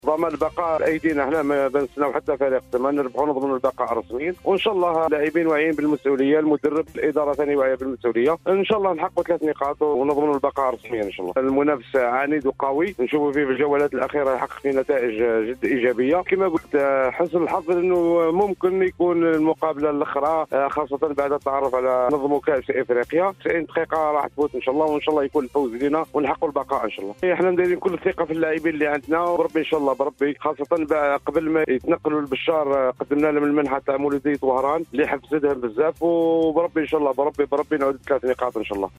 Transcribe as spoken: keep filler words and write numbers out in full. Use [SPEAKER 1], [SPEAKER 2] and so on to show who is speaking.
[SPEAKER 1] ضمان البقاء ايدينا احنا ما بنستناو حتى فريق ما نربحوا نضمنوا البقاء رسميا، وان شاء الله اللاعبين واعيين بالمسؤوليه، المدرب الاداره ثاني واعيه بالمسؤوليه، ان شاء الله نحققوا ثلاث نقاط ونضمنوا البقاء رسميا ان شاء الله. المنافس عنيد وقوي، نشوفوا فيه في الجولات الاخيره يحقق فيه نتائج جد ايجابيه. كما قلت حسن الحظ انه ممكن يكون المقابله الاخرى خاصه بعد التعرف على نظم كاس افريقيا. تسعين دقيقه راح تفوت ان شاء الله، وان شاء الله يكون الفوز لنا ونحققوا البقاء ان شاء الله. احنا مديرين كل الثقه في اللاعبين اللي عندنا، وربي ان شاء الله بربي، خاصه قبل ما يتنقلوا لبشار قدمنا لهم المنحه تاع مولوديه وهران اللي حفزتهم بزاف، وبربي ان شاء الله بربي بربي نعود ثلاث نقاط ان شاء الله.